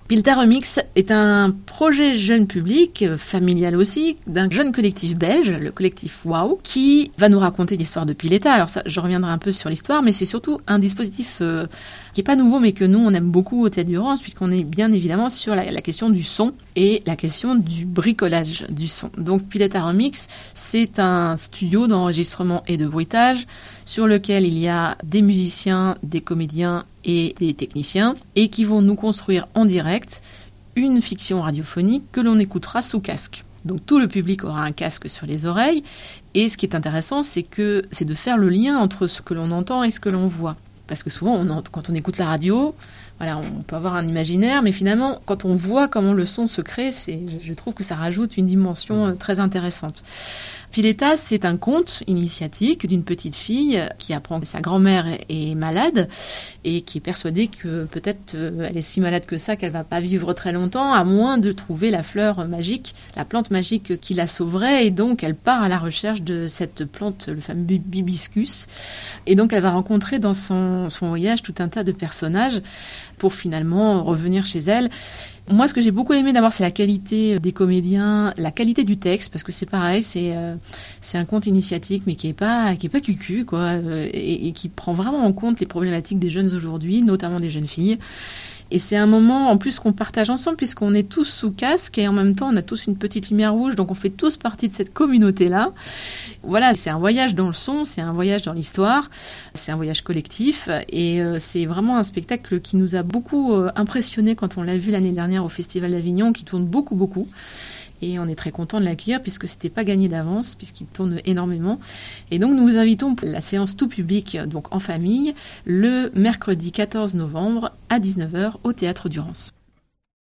Pileta Remix est un projet jeune public, familial aussi, d'un jeune collectif belge, le collectif Wow, qui va nous raconter l'histoire de Pileta. Alors ça, je reviendrai un peu sur l'histoire, mais c'est surtout un dispositif qui est pas nouveau, mais que nous, on aime beaucoup au Théâtre Durance, puisqu'on est bien évidemment sur la question du son et la question du bricolage du son. Donc Pileta Remix, c'est un studio d'enregistrement et de bruitage sur lequel il y a des musiciens, des comédiens et des techniciens, et qui vont nous construire en direct une fiction radiophonique que l'on écoutera sous casque. Donc tout le public aura un casque sur les oreilles, et ce qui est intéressant, c'est de faire le lien entre ce que l'on entend et ce que l'on voit. Parce que souvent, quand on écoute la radio, voilà, on peut avoir un imaginaire, mais finalement, quand on voit comment le son se crée, je trouve que ça rajoute une dimension très intéressante. Pileta, c'est un conte initiatique d'une petite fille qui apprend que sa grand-mère est malade et qui est persuadée que peut-être elle est si malade que ça qu'elle va pas vivre très longtemps, à moins de trouver la fleur magique, la plante magique qui la sauverait. Et donc, elle part à la recherche de cette plante, le fameux hibiscus. Et donc, elle va rencontrer dans son voyage tout un tas de personnages pour finalement revenir chez elle. Moi, ce que j'ai beaucoup aimé d'abord, c'est la qualité des comédiens, la qualité du texte, parce que c'est pareil, c'est un conte initiatique, mais qui est pas cucu, quoi, et qui prend vraiment en compte les problématiques des jeunes aujourd'hui, notamment des jeunes filles. Et c'est un moment, en plus, qu'on partage ensemble, puisqu'on est tous sous casque, et en même temps, on a tous une petite lumière rouge, donc on fait tous partie de cette communauté-là. Voilà, c'est un voyage dans le son, c'est un voyage dans l'histoire, c'est un voyage collectif, et c'est vraiment un spectacle qui nous a beaucoup impressionnés quand on l'a vu l'année dernière au Festival d'Avignon, qui tourne beaucoup, beaucoup. Et on est très content de l'accueillir puisque c'était pas gagné d'avance, puisqu'il tourne énormément. Et donc nous vous invitons pour la séance tout public, donc en famille, le mercredi 14 novembre à 19h au Théâtre Durance.